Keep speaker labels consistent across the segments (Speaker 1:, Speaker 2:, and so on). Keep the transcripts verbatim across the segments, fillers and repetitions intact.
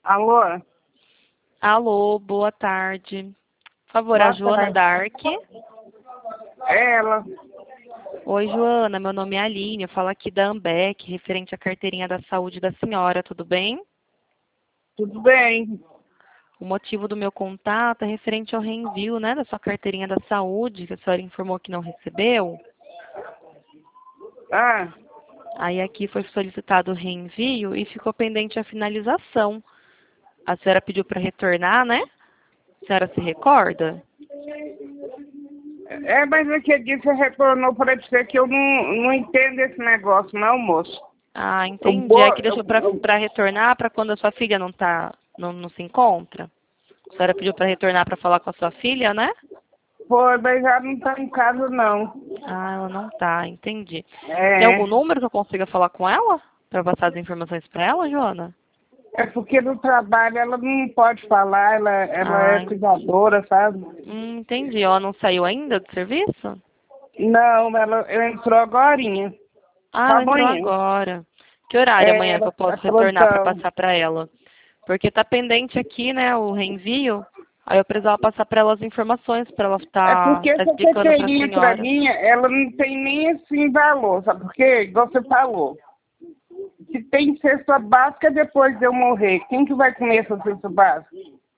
Speaker 1: Alô?
Speaker 2: Alô, boa tarde. Por favor, a
Speaker 1: Boa
Speaker 2: Joana
Speaker 1: tarde.
Speaker 2: Dark.
Speaker 1: Ela.
Speaker 2: Oi, Joana, meu nome é Aline, eu falo aqui da Ambec, referente à carteirinha da saúde da senhora, tudo bem?
Speaker 1: Tudo bem?
Speaker 2: O motivo do meu contato é referente ao reenvio, né, da sua carteirinha da saúde, que a senhora informou que não recebeu.
Speaker 1: Ah,
Speaker 2: Aí aqui foi solicitado o reenvio e ficou pendente a finalização. A senhora pediu para retornar, né? A senhora se recorda?
Speaker 1: é, mas aquele dia você retornou para dizer que eu não, não entendo esse negócio, não, moço.
Speaker 2: Ah,
Speaker 1: Eu
Speaker 2: entendi.
Speaker 1: vou,
Speaker 2: Aí que deixou
Speaker 1: eu, eu,
Speaker 2: para retornar para quando a sua filha não tá, não, não se encontra? A senhora pediu para retornar para falar com a sua filha, né?
Speaker 1: foi, mas já não está em casa, não.
Speaker 2: Ah, ela não tá, entendi. Tem
Speaker 1: É,
Speaker 2: algum número que eu consiga falar com ela? Para passar as informações para ela, Joana?
Speaker 1: é porque no trabalho ela não pode falar, ela, ela é
Speaker 2: Ah, en-
Speaker 1: cuidadora, sabe?
Speaker 2: hum, entendi. Ela não saiu ainda do serviço?
Speaker 1: Não, ela entrou agorinha.
Speaker 2: Ah, ela entrou
Speaker 1: Amanhã.
Speaker 2: agora. Que horário
Speaker 1: É,
Speaker 2: amanhã que
Speaker 1: ela
Speaker 2: eu
Speaker 1: tá
Speaker 2: posso retornar para
Speaker 1: plantão.
Speaker 2: passar para ela? Porque tá pendente aqui, né, o reenvio. Aí eu precisava passar para ela as informações para ela
Speaker 1: É
Speaker 2: estar
Speaker 1: porque
Speaker 2: tá, tá
Speaker 1: essa
Speaker 2: explicando para a
Speaker 1: carteirinha para
Speaker 2: senhora.
Speaker 1: mim, ela não tem nem assim valor, sabe por quê? Igual você falou. Se tem cesta básica depois de eu morrer, quem que vai comer essa cesta básica?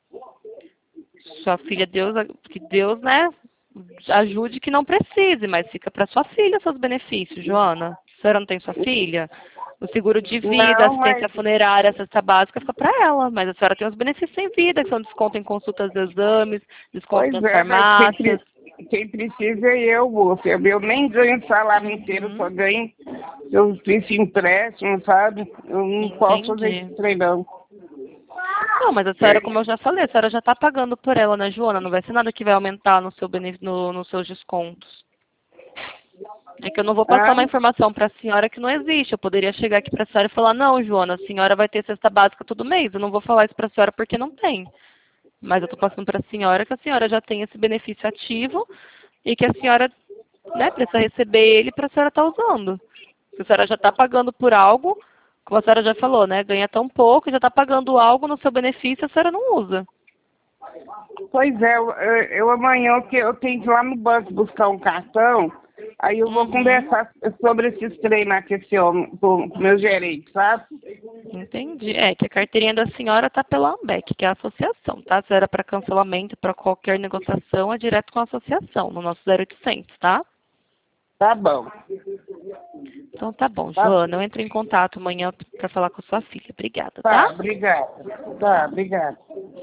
Speaker 2: Sua filha, Deus, que Deus, né, ajude que não precise, mas fica para sua filha seus benefícios, Joana. A senhora não tem sua filha? O seguro de vida,
Speaker 1: Não,
Speaker 2: assistência
Speaker 1: mas,
Speaker 2: funerária, a cesta básica fica para ela, mas a senhora tem os benefícios em vida, que são desconto em consultas de exames, desconto
Speaker 1: pois
Speaker 2: nas
Speaker 1: é, mas quem,
Speaker 2: farmácias.
Speaker 1: pre- quem precisa é eu, moça. Eu, eu nem ganho salário inteiro,
Speaker 2: Uhum,
Speaker 1: só ganho, eu fiz empréstimo, sabe? Eu não posso fazer
Speaker 2: entendi.
Speaker 1: esse trem, não.
Speaker 2: Não, mas a senhora, como eu já falei, a senhora já está pagando por ela, né, Joana? Não vai ser nada que vai aumentar no seu benef... no, nos seus descontos. É que eu não vou passar
Speaker 1: Ah,
Speaker 2: uma informação para a senhora que não existe. Eu poderia chegar aqui para a senhora e falar, não, Joana, a senhora vai ter cesta básica todo mês. Eu não vou falar isso para a senhora porque não tem. Mas eu estou passando para a senhora que a senhora já tem esse benefício ativo e que a senhora, né, precisa receber ele para a senhora estar usando. Se a senhora já está pagando por algo, como a senhora já falou, né, ganha tão pouco, já está pagando algo no seu benefício, a senhora não usa.
Speaker 1: pois é, eu, eu, eu amanhã que eu tenho que ir lá no banco buscar um cartão, aí eu vou
Speaker 2: Uhum.
Speaker 1: conversar sobre esses treinos com esse homem, com o meu gerente, sabe?
Speaker 2: Entendi. É que a carteirinha da senhora está pela Ambec, que é a associação, tá? Se era para cancelamento, para qualquer negociação, é direto com a associação, no nosso zero oitocentos, tá?
Speaker 1: Tá bom.
Speaker 2: Então tá bom,
Speaker 1: Tá,
Speaker 2: Joana, eu entro em contato amanhã para falar com a sua filha. Obrigada, tá?
Speaker 1: tá, obrigada. Tá, obrigada.